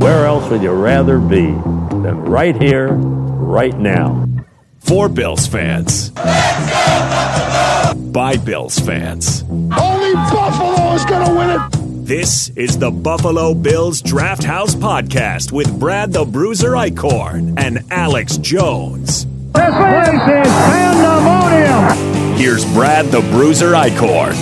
where else would you rather be than right here, right now? For Bills fans. By Bills fans. Only Buffalo is going to win it. This is the Buffalo Bills Draft House Podcast with Brad the Bruiser Eichhorn and Alex Jones. This place is pandemonium. Here's Brad the Bruiser Eichhorn.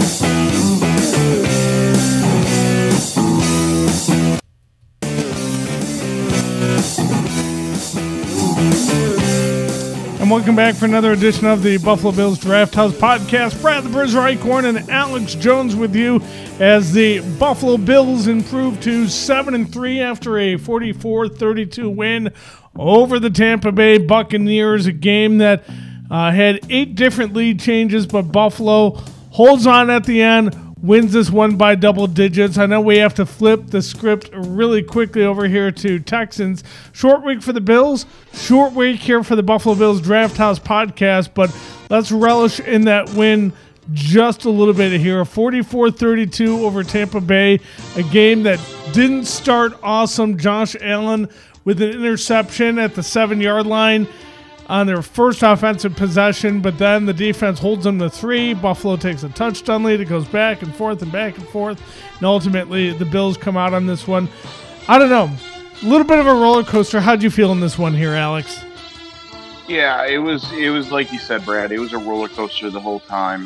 And welcome back for another edition of the Buffalo Bills Draft House Podcast. Brad the Bruiser Eichhorn and Alex Jones with you as the Buffalo Bills improve to 7-3 after a 44-32 win over the Tampa Bay Buccaneers, a game that had 8 different lead changes, but Buffalo holds on at the end, wins this one by double digits. I know we have to flip the script really quickly over here to Texans. Short week for the Bills, short week here for the Buffalo Bills Draft House Podcast, but let's relish in that win just a little bit here. A 44-32 over Tampa Bay, a game that didn't start awesome. Josh Allen with an interception at the 7-yard line on their first offensive possession, but then the defense holds them to 3. Buffalo takes a touchdown lead. It goes back and forth, and ultimately the Bills come out on this one. I don't know. A little bit of a roller coaster. How'd you feel in this one here, Alex? Yeah, it was like you said, Brad. It was a roller coaster the whole time.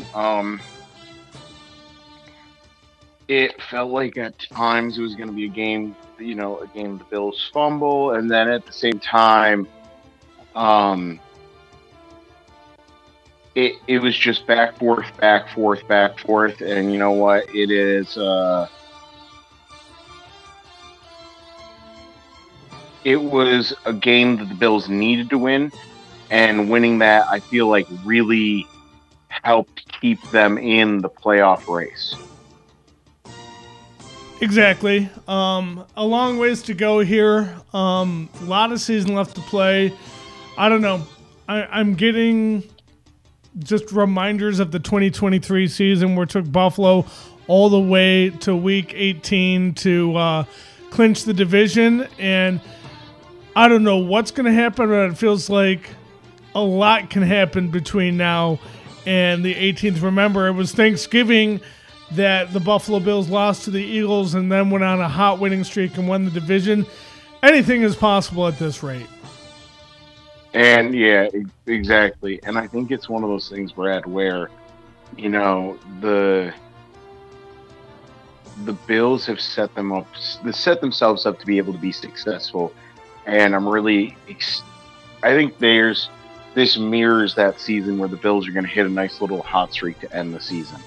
It felt like at times it was going to be a game the Bills fumble, and then at the same time, it was just back, forth, and you know what? It is, it was a game that the Bills needed to win, and winning that, I feel like, really helped keep them in the playoff race. Exactly. A long ways to go here. A lot of season left to play. I don't know. I'm getting just reminders of the 2023 season where it took Buffalo all the way to week 18 to clinch the division. And I don't know what's going to happen, but it feels like a lot can happen between now and the 18th. Remember, it was Thanksgiving that the Buffalo Bills lost to the Eagles and then went on a hot winning streak and won the division. Anything is possible at this rate. And yeah, exactly. And I think it's one of those things, Brad, where, the Bills have set themselves up to be able to be successful. And I think this mirrors that season where the Bills are going to hit a nice little hot streak to end the season.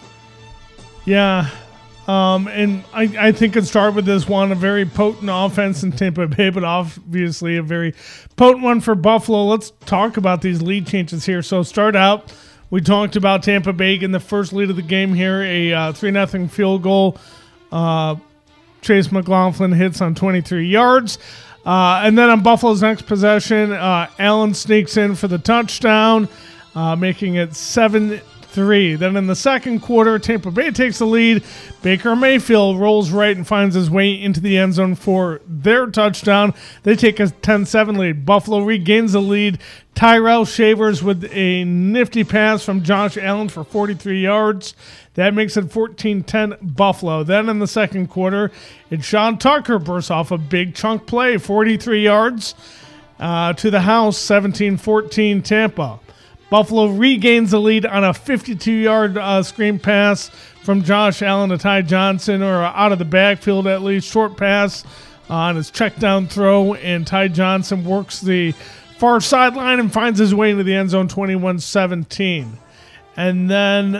Yeah. And I think it started with this one, a very potent offense in Tampa Bay, but obviously a very potent one for Buffalo. Let's talk about these lead changes here. So start out, we talked about Tampa Bay getting the first lead of the game here, a 3-0 field goal. Chase McLaughlin hits on 23 yards. And then on Buffalo's next possession, Allen sneaks in for the touchdown, making it 7-3. Then in the second quarter, Tampa Bay takes the lead. Baker Mayfield rolls right and finds his way into the end zone for their touchdown. They take a 10-7 lead. Buffalo regains the lead. Tyrell Shavers with a nifty pass from Josh Allen for 43 yards. That makes it 14-10 Buffalo. Then in the second quarter, it's Sean Tucker bursts off a big chunk play, 43 yards to the house, 17-14 Tampa. Buffalo regains the lead on a 52-yard screen pass from Josh Allen to Ty Johnson, or out of the backfield at least. Short pass on his check down throw, and Ty Johnson works the far sideline and finds his way into the end zone, 21-17. And then,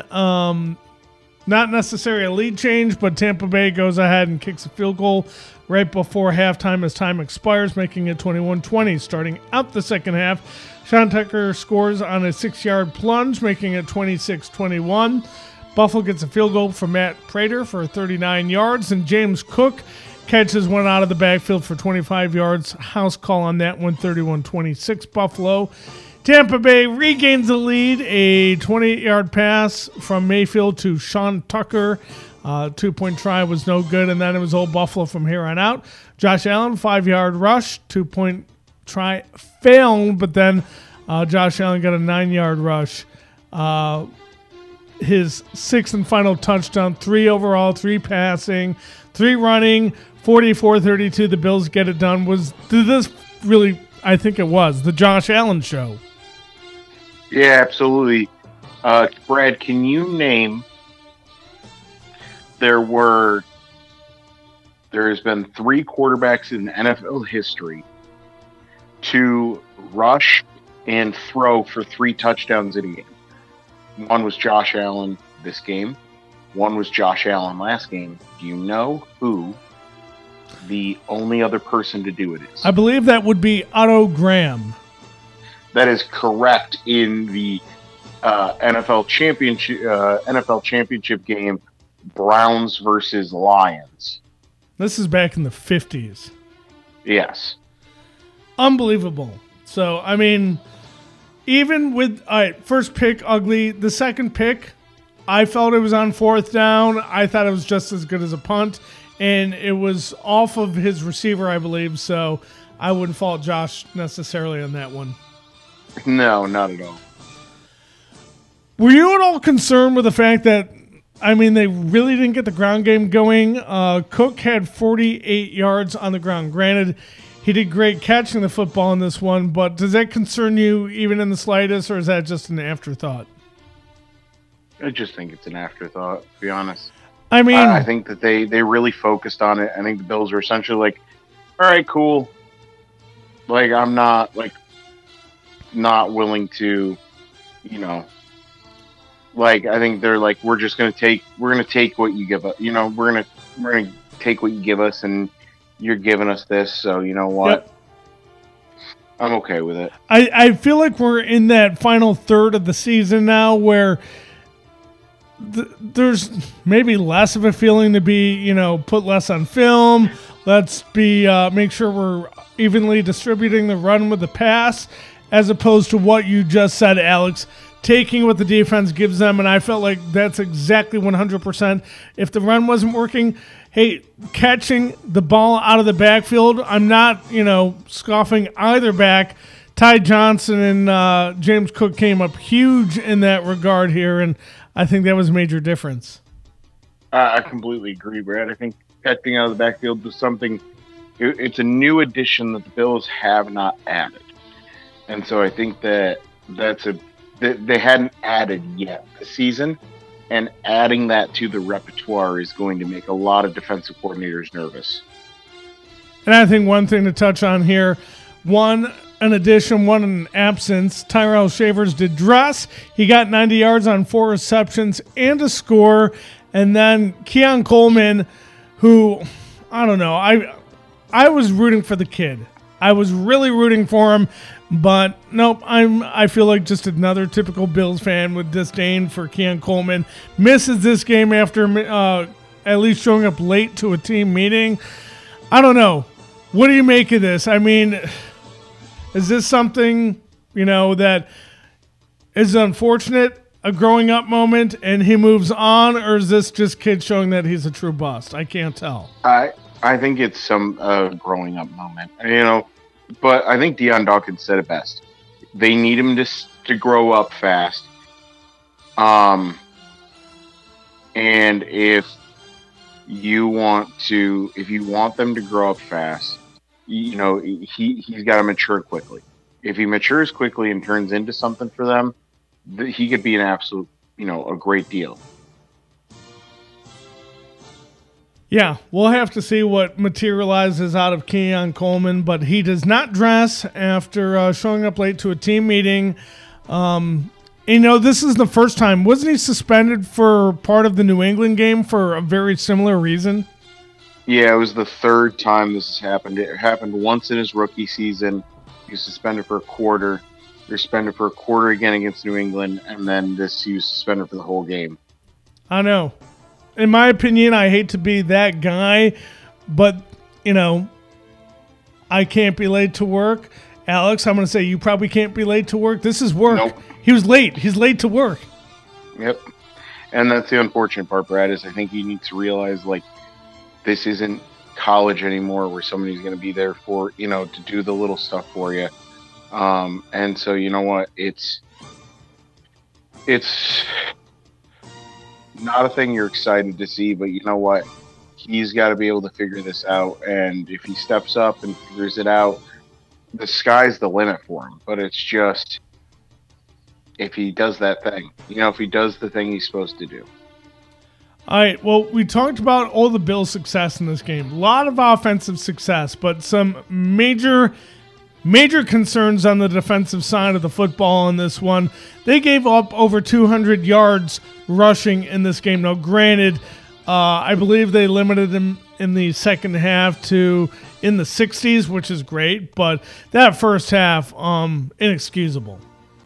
not necessarily a lead change, but Tampa Bay goes ahead and kicks a field goal right before halftime as time expires, making it 21-20. Starting out the second half, Sean Tucker scores on a 6-yard plunge, making it 26-21. Buffalo gets a field goal from Matt Prater for 39 yards, and James Cook catches one out of the backfield for 25 yards. House call on that one, 31-26 Buffalo. Tampa Bay regains the lead, a 28-yard pass from Mayfield to Sean Tucker 2-point try was no good, and then it was Old Buffalo from here on out. Josh Allen, 5-yard rush, 2-point try failed, but then Josh Allen got a 9-yard rush. His sixth and final touchdown, 3 overall, 3 passing, 3 running, 44-32. The Bills get it done. I think it was the Josh Allen show. Yeah, absolutely. Brad, can you name? There has been 3 quarterbacks in NFL history to rush and throw for 3 touchdowns in a game. One was Josh Allen this game. One was Josh Allen last game. Do you know who the only other person to do it is? I believe that would be Otto Graham. That is correct. In the NFL championship game, Browns versus Lions. This is back in the 50s. Yes. Unbelievable. So, I mean, even with first pick, ugly. The second pick, I felt it was on 4th down. I thought it was just as good as a punt, and it was off of his receiver, I believe. So I wouldn't fault Josh necessarily on that one. No, not at all. Were you at all concerned with the fact that, they really didn't get the ground game going? Cook had 48 yards on the ground. Granted, he did great catching the football in this one, but does that concern you even in the slightest, or is that just an afterthought? I just think it's an afterthought, to be honest. I think that they really focused on it. I think the Bills are essentially like, all right, cool. Like, I'm not willing to, I think they're like, we're going to take what you give us. We're going to take what you give us, and you're giving us this, so you know what? Yep. I'm okay with it. I feel like we're in that final third of the season now where there's maybe less of a feeling to be, put less on film. Let's be make sure we're evenly distributing the run with the pass, as opposed to what you just said, Alex, taking what the defense gives them. And I felt like that's exactly 100%. If the run wasn't working, hey, catching the ball out of the backfield, I'm not, scoffing either back. Ty Johnson and James Cook came up huge in that regard here, and I think that was a major difference. I completely agree, Brad. I think catching out of the backfield was something, it's a new addition that the Bills have not added. And so I think that they hadn't added yet this season, and adding that to the repertoire is going to make a lot of defensive coordinators nervous. And I think one thing to touch on here, one an addition, one an absence. Tyrell Shavers did dress. He got 90 yards on 4 receptions and a score. And then Keon Coleman, who, I don't know, I was rooting for the kid. I was really rooting for him. But nope, I feel like just another typical Bills fan with disdain for Keon Coleman. Misses this game after at least showing up late to a team meeting. I don't know. What do you make of this? Is this something, that is unfortunate, a growing up moment, and he moves on, or is this just kid showing that he's a true bust? I can't tell. I think it's some growing up moment. But I think Deion Dawkins said it best. They need him to grow up fast. And if you want them to grow up fast, he's got to mature quickly. If he matures quickly and turns into something for them, he could be an absolute, a great deal. Yeah, we'll have to see what materializes out of Keon Coleman, but he does not dress after showing up late to a team meeting. This is the first time. Wasn't he suspended for part of the New England game for a very similar reason? Yeah, it was the 3rd time this has happened. It happened once in his rookie season. He was suspended for a quarter. He was suspended for a quarter again against New England, and then he was suspended for the whole game. I know. In my opinion, I hate to be that guy, but, I can't be late to work. Alex, I'm going to say you probably can't be late to work. This is work. Nope. He was late. He's late to work. Yep. And that's the unfortunate part, Brad, is I think you need to realize, like, this isn't college anymore where somebody's going to be there for, to do the little stuff for you. And so, you know what? It's not a thing you're excited to see, but you know what? He's got to be able to figure this out. And if he steps up and figures it out, the sky's the limit for him. But it's just, if he does that thing, if he does the thing he's supposed to do. All right, well, we talked about all the Bills' success in this game. A lot of offensive success, but some major concerns on the defensive side of the football in this one. They gave up over 200 yards rushing in this game. Now, granted, I believe they limited them in the second half to in the 60s, which is great, but that first half, inexcusable.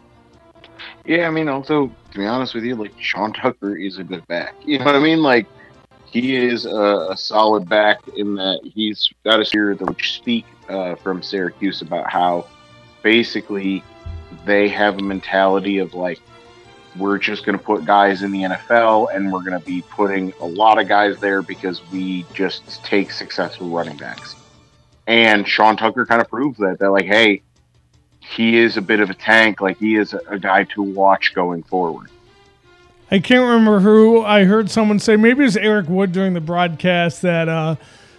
Yeah, I mean, also, to be honest with you, like, Sean Tucker is a good back. You know what I mean? Like, he is a solid back in that he's got a spirit that would speak from Syracuse about how basically they have a mentality of, like, we're just going to put guys in the NFL and we're going to be putting a lot of guys there because we just take successful running backs. And Sean Tucker kind of proved that. They're like, hey, he is a bit of a tank. Like, he is a guy to watch going forward. I can't remember who. I heard someone say, maybe it was Eric Wood during the broadcast, that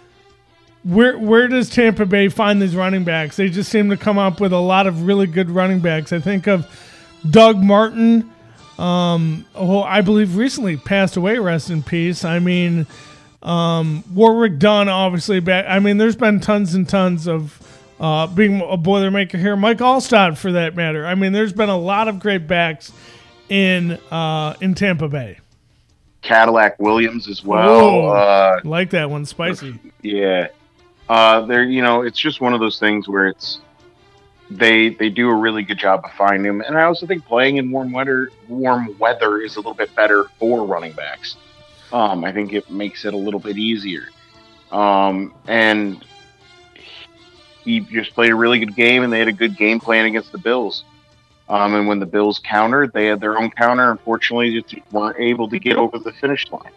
where does Tampa Bay find these running backs? They just seem to come up with a lot of really good running backs. I think of Doug Martin, who I believe recently passed away, rest in peace. I mean, Warwick Dunn, obviously back. I mean, there's been tons and tons of being a Boilermaker here. Mike Allstott, for that matter. I mean, there's been a lot of great backs in Tampa Bay. Cadillac Williams as well. Like that one, spicy. Yeah. It's just one of those things where it's they do a really good job of finding him. And I also think playing in warm weather is a little bit better for running backs. I think it makes it a little bit easier. And he just played a really good game, and they had a good game plan against the Bills. And when the Bills countered, they had their own counter. Unfortunately, just weren't able to get over the finish line.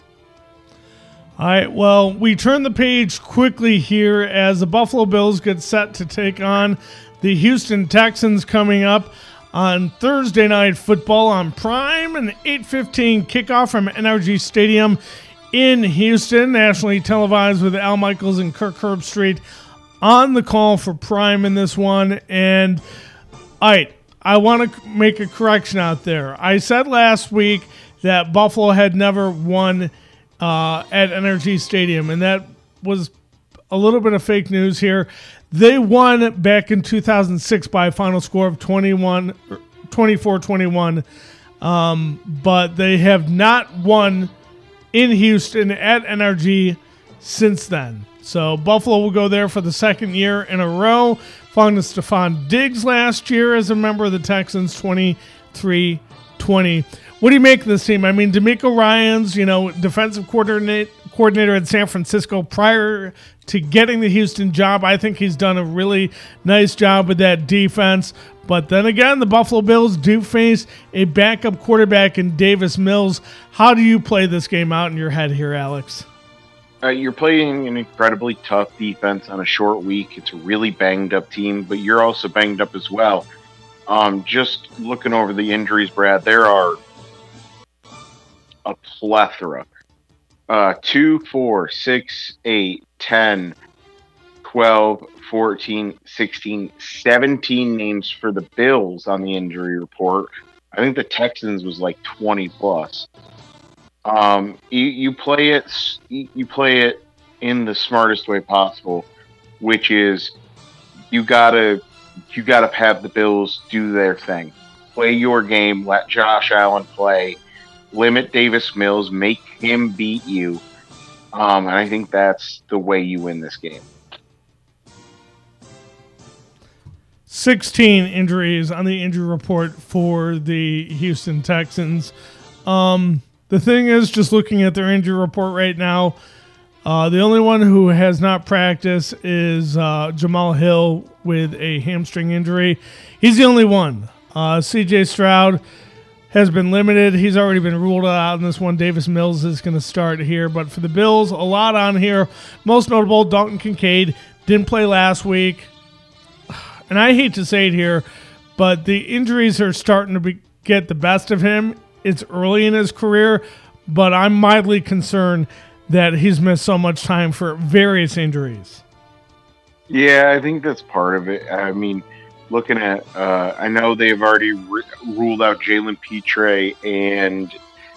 All right, well, we turn the page quickly here as the Buffalo Bills get set to take on the Houston Texans coming up on Thursday Night Football on Prime, an 8:15 kickoff from NRG Stadium in Houston, nationally televised with Al Michaels and Kirk Herbstreit on the call for Prime in this one. And, all right, I want to make a correction out there. I said last week that Buffalo had never won at NRG Stadium, and that was a little bit of fake news here. They won back in 2006 by a final score of 24-21, but they have not won in Houston at NRG since then. So Buffalo will go there for the second year in a row, following to Stephon Diggs last year as a member of the Texans, 23-20. What do you make of this team? I mean, DeMeco Ryans, defensive coordinator at San Francisco prior to getting the Houston job. I think he's done a really nice job with that defense. But then again, the Buffalo Bills do face a backup quarterback in Davis Mills. How do you play this game out in your head here, Alex? You're playing an incredibly tough defense on a short week. It's a really banged-up team, but you're also banged up as well. Just looking over the injuries, Brad, there are a plethora. 2, 4, 6, 8, 10, 12, 14, 16, 17 names for the Bills on the injury report. I think the Texans was like 20 plus. You play it in the smartest way possible, which is you gotta have the Bills do their thing. Play your game, let Josh Allen play, limit Davis Mills, make him beat you. And I think that's the way you win this game. 16 injuries on the injury report for the Houston Texans. The thing is, just looking at their injury report right now, the only one who has not practiced is Jamal Hill with a hamstring injury. He's the only one. C.J. Stroud has been limited. He's already been ruled out in this one. Davis Mills is going to start here. But for the Bills, a lot on here. Most notable, Dalton Kincaid didn't play last week. And I hate to say it here, but the injuries are starting to get the best of him. It's early in his career, but I'm mildly concerned that he's missed so much time for various injuries. Yeah, I think that's part of it. I mean, looking at, I know they've already ruled out Jalen Petre and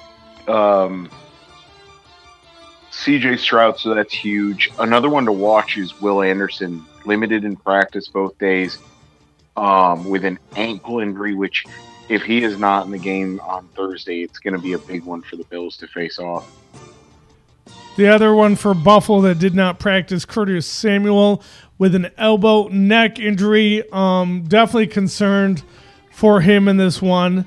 CJ Stroud, so that's huge. Another one to watch is Will Anderson, limited in practice both days with an ankle injury, which if he is not in the game on Thursday, it's going to be a big one for the Bills to face off. The other one for Buffalo that did not practice, Curtis Samuel with an elbow neck injury. Definitely concerned for him in this one.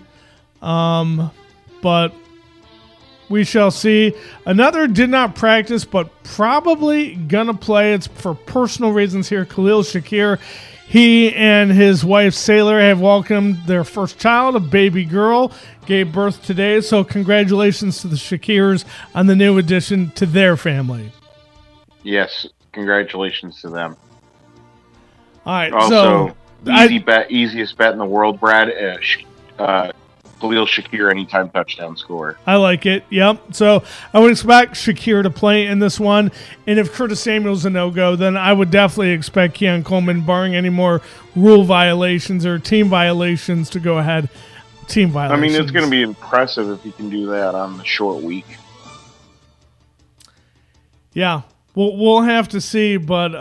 But we shall see. Another did not practice, but probably going to play. It's for personal reasons here. Khalil Shakir. He and his wife, Sailor, have welcomed their first child, a baby girl, gave birth today. So congratulations to the Shakirs on the new addition to their family. Yes, congratulations to them. All right. Also, easiest bet in the world, Brad. Khalil Shakir anytime touchdown score. I like it. Yep. So I would expect Shakir to play in this one. And if Curtis Samuel's a no-go, then I would definitely expect Keon Coleman, barring any more rule violations or team violations, to go ahead. Team violations. I mean, it's going to be impressive if he can do that on the short week. Yeah. We'll have to see. But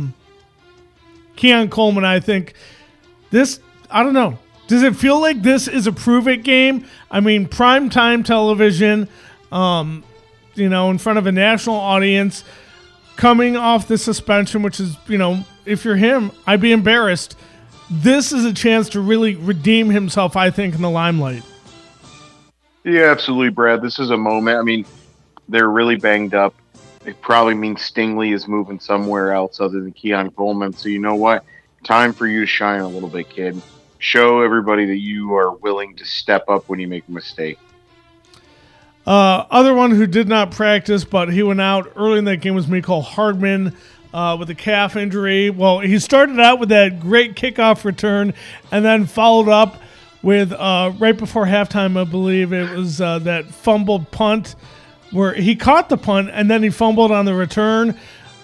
Keon Coleman, I think this, I don't know. Does it feel like this is a prove-it game? I mean, primetime television, in front of a national audience, coming off the suspension, which is, if you're him, I'd be embarrassed. This is a chance to really redeem himself, I think, in the limelight. Yeah, absolutely, Brad. This is a moment. I mean, they're really banged up. It probably means Stingley is moving somewhere else other than Keon Coleman. So you know what? Time for you to shine a little bit, kid. Show everybody that you are willing to step up when you make a mistake. Other one who did not practice, but he went out early in that game was Mecole Hardman with a calf injury. Well, he started out with that great kickoff return and then followed up with, right before halftime, I believe, it was that fumbled punt where he caught the punt and then he fumbled on the return.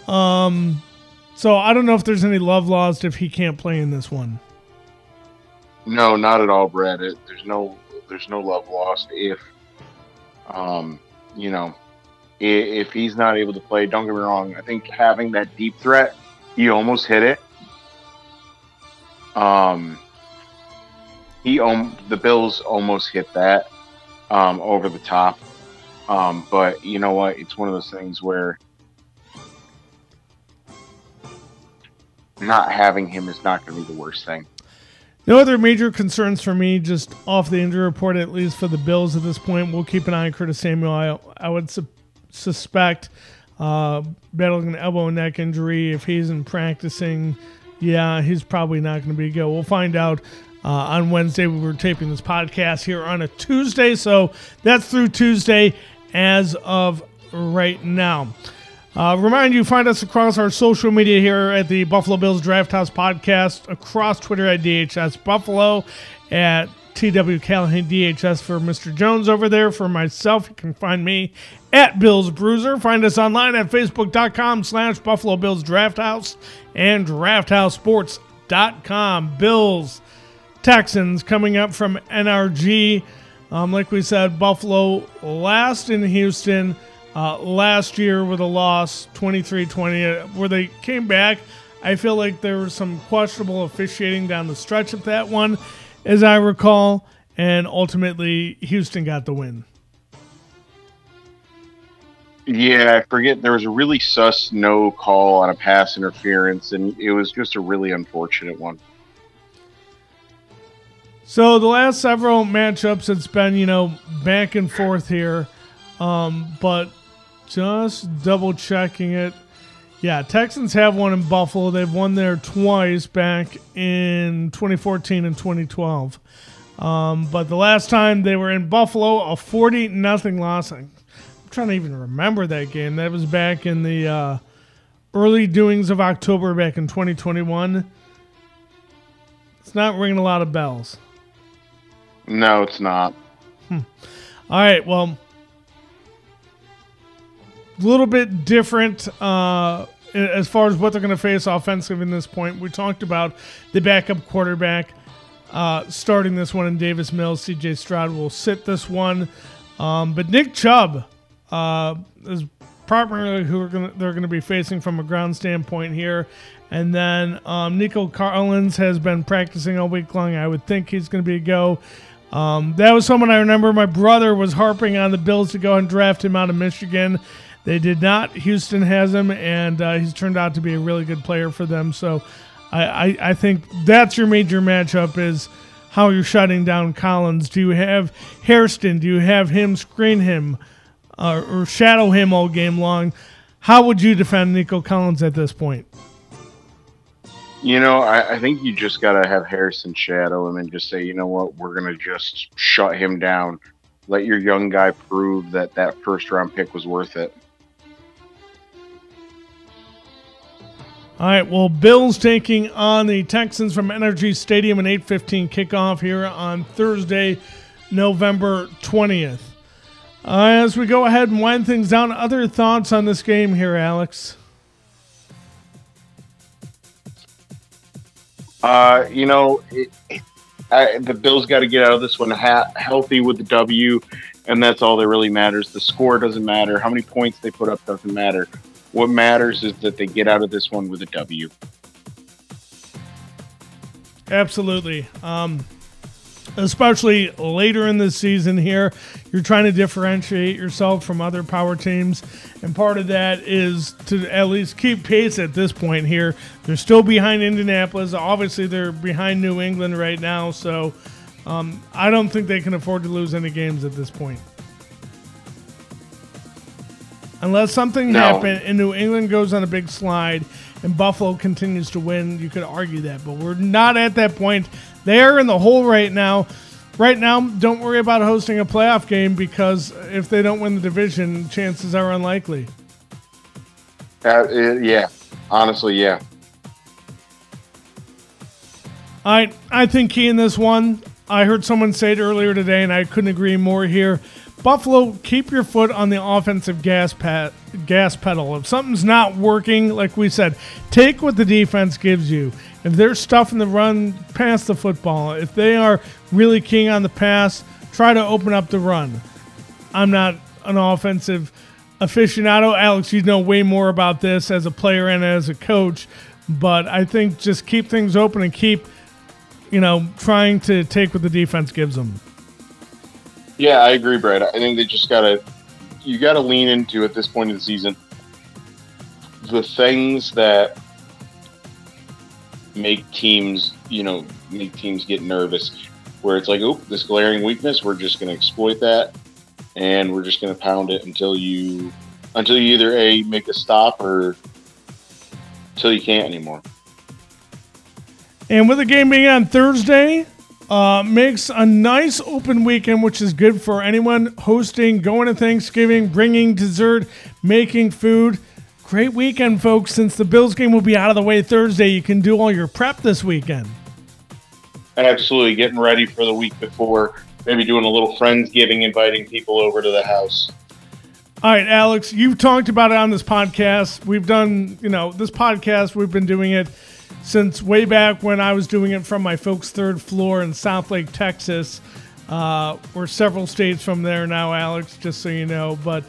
So I don't know if there's any love lost if he can't play in this one. No, not at all, Brad. There's no love lost if if he's not able to play. Don't get me wrong. I think having that deep threat, he almost hit it. The Bills almost hit that over the top. But you know what? It's one of those things where not having him is not going to be the worst thing. No other major concerns for me, just off the injury report, at least for the Bills at this point. We'll keep an eye on Curtis Samuel. I would suspect battling an elbow and neck injury. If he isn't practicing, he's probably not going to be a go. We'll find out on Wednesday. We were taping this podcast here on a Tuesday, so that's through Tuesday as of right now. Remind you, find us across our social media here at the Buffalo Bills Draft House Podcast, across Twitter at DHS Buffalo, at TW Callahan DHS for Mr. Jones over there. For myself, you can find me at Bills Bruiser. Find us online at Facebook.com/Buffalo Bills Draft House and DraftHouseSports.com. Bills, Texans coming up from NRG. Like we said, Buffalo last in Houston. Last year with a loss, 23-20, where they came back. I feel like there was some questionable officiating down the stretch of that one, as I recall, and ultimately Houston got the win. Yeah, I forget. There was a really sus no call on a pass interference, and it was just a really unfortunate one. So the last several matchups, it's been, back and forth here, but just double checking it. Yeah, Texans have won in Buffalo. They've won there twice back in 2014 and 2012. But the last time they were in Buffalo, a 40-0 loss. I'm trying to even remember that game. That was back in the early doings of October back in 2021. It's not ringing a lot of bells. No, it's not. All right, well, a little bit different as far as what they're going to face offensively in this point. We talked about the backup quarterback starting this one in Davis Mills. C.J. Stroud will sit this one. But Nick Chubb is primarily who they're going to be facing from a ground standpoint here. And then Nico Collins has been practicing all week long. I would think he's going to be a go. That was someone I remember my brother was harping on the Bills to go and draft him out of Michigan. They did not. Houston has him, and he's turned out to be a really good player for them. So I think that's your major matchup is how you're shutting down Collins. Do you have Hairston? Do you have him screen him or shadow him all game long? How would you defend Nico Collins at this point? You know, I think you just got to have Harrison shadow him and just say, you know what, we're going to just shut him down. Let your young guy prove that first-round pick was worth it. All right, well, Bills taking on the Texans from Energy Stadium, an 8:15 kickoff here on Thursday, November 20th. As we go ahead and wind things down, other thoughts on this game here, Alex? You know, the Bills got to get out of this one healthy with the W, and that's all that really matters. The score doesn't matter. How many points they put up doesn't matter. What matters is that they get out of this one with a W. Absolutely. Especially later in the season here, you're trying to differentiate yourself from other power teams, and part of that is to at least keep pace at this point here. They're still behind Indianapolis. Obviously, they're behind New England right now, so I don't think they can afford to lose any games at this point. Unless something happens and New England goes on a big slide and Buffalo continues to win, you could argue that. But we're not at that point. They are in the hole right now. Right now, don't worry about hosting a playoff game because if they don't win the division, chances are unlikely. Yeah, honestly, yeah. I think key in this one, I heard someone say it earlier today, and I couldn't agree more here. Buffalo, keep your foot on the offensive gas pedal. If something's not working, like we said, take what the defense gives you. If they're stuffing the run, pass the football. If they are really keying on the pass, try to open up the run. I'm not an offensive aficionado. Alex, you know way more about this as a player and as a coach, but I think just keep things open and keep, trying to take what the defense gives them. Yeah, I agree, Brad. I think they just you gotta lean into at this point of the season the things that make teams get nervous. Where it's like, oh, this glaring weakness, we're just gonna exploit that, and we're just gonna pound it until you either A, make a stop or until you can't anymore. And with the game being on Thursday, makes a nice open weekend, which is good for anyone hosting, going to Thanksgiving, bringing dessert, making food. Great weekend, folks. Since the Bills game will be out of the way Thursday, you can do all your prep this weekend. Absolutely. Getting ready for the week before, maybe doing a little Friendsgiving, inviting people over to the house. All right, Alex, you've talked about it on this podcast. We've done, this podcast, we've been doing it since way back when I was doing it from my folks' third floor in Southlake, Texas. We're several states from there now, Alex, just so you know. But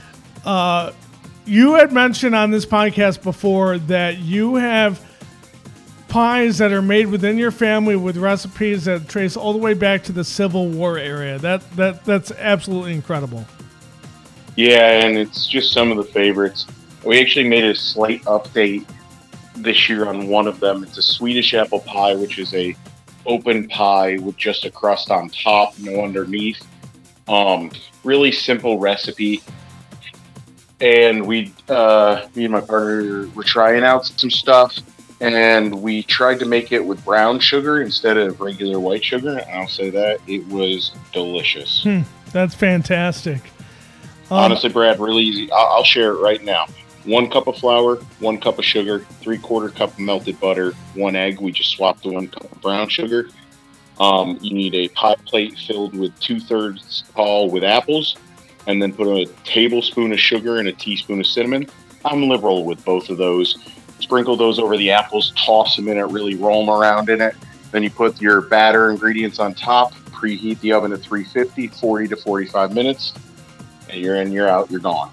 you had mentioned on this podcast before that you have pies that are made within your family with recipes that trace all the way back to the Civil War area. That's absolutely incredible. Yeah, and it's just some of the favorites. We actually made a slight update this year on one of them. It's a Swedish apple pie, which is a open pie with just a crust on top, no underneath. Really simple recipe. And me and my partner were trying out some stuff, and we tried to make it with brown sugar instead of regular white sugar. And I'll say that it was delicious. That's fantastic. Honestly, Brad, really easy. I'll share it right now. 1 cup of flour, 1 cup of sugar, 3/4 cup of melted butter, 1 egg. We just swapped to 1 cup of brown sugar. You need a pie plate filled with 2/3 tall with apples, and then put a tablespoon of sugar and a teaspoon of cinnamon. I'm liberal with both of those. Sprinkle those over the apples, toss them in it, really roll them around in it. Then you put your batter ingredients on top, preheat the oven at 350, 40 to 45 minutes, and you're in, you're out, you're gone.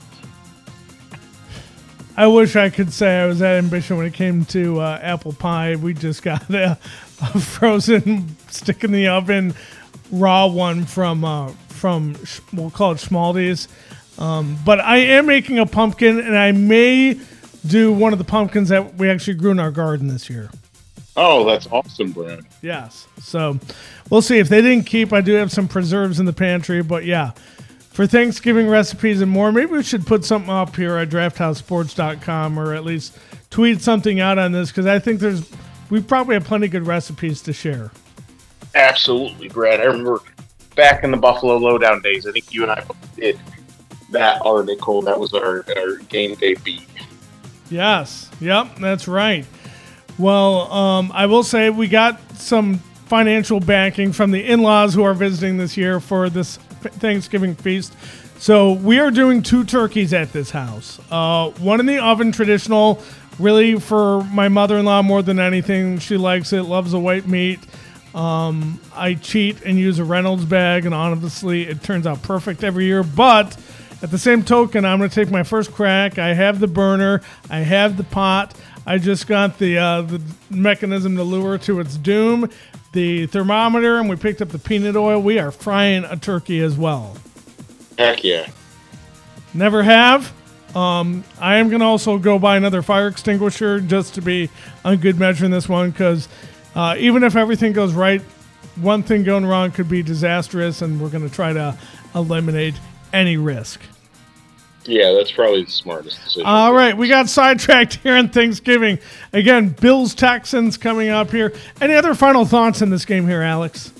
I wish I could say I was that ambitious when it came to apple pie. We just got a frozen, stick in the oven, raw one from we'll call it Schmaldi's. But I am making a pumpkin, and I may do one of the pumpkins that we actually grew in our garden this year. Oh, that's awesome, Brad. Yes. So we'll see. If they didn't keep, I do have some preserves in the pantry. But yeah, for Thanksgiving recipes and more, maybe we should put something up here at drafthousesports.com, or at least tweet something out on this, because I think we probably have plenty of good recipes to share. Absolutely, Brad. I remember back in the Buffalo Lowdown days, I think you and I both did that article. That was our game day beat. Yes. Yep, that's right. Well, I will say we got some financial backing from the in-laws who are visiting this year for this Thanksgiving feast. So we are doing 2 turkeys at this house. One in the oven, traditional, really for my mother-in-law more than anything. She likes it, loves the white meat. I cheat and use a Reynolds bag, and honestly, it turns out perfect every year. But at the same token, I'm going to take my first crack. I have the burner. I have the pot. I just got the mechanism to lure to its doom, the thermometer, and we picked up the peanut oil. We are frying a turkey as well. Heck yeah. Never have. I am going to also go buy another fire extinguisher just to be on good measure in this one, because even if everything goes right, one thing going wrong could be disastrous, and we're going to try to eliminate any risk. Yeah, that's probably the smartest decision. All right, we got sidetracked here on Thanksgiving. Again, Bills-Texans coming up here. Any other final thoughts in this game here, Alex?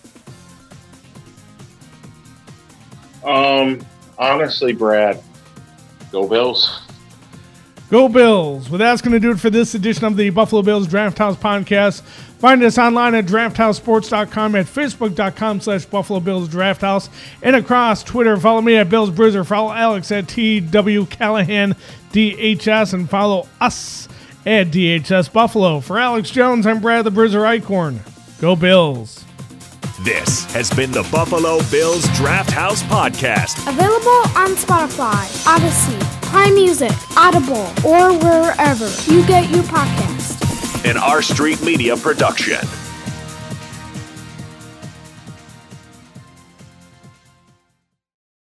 Honestly, Brad, go Bills. Go Bills. Well, that's going to do it for this edition of the Buffalo Bills Draft House Podcast. Find us online at drafthousesports.com, at facebook.com/Buffalo Bills Draft House, and across Twitter. Follow me at Bills Bruiser. Follow Alex at TW Callahan DHS, and follow us at DHS Buffalo. For Alex Jones, I'm Brad the Bruiser Eichhorn. Go Bills. This has been the Buffalo Bills Draft House Podcast. Available on Spotify, Odyssey, Prime Music, Audible, or wherever you get your podcast. An R Street Media production.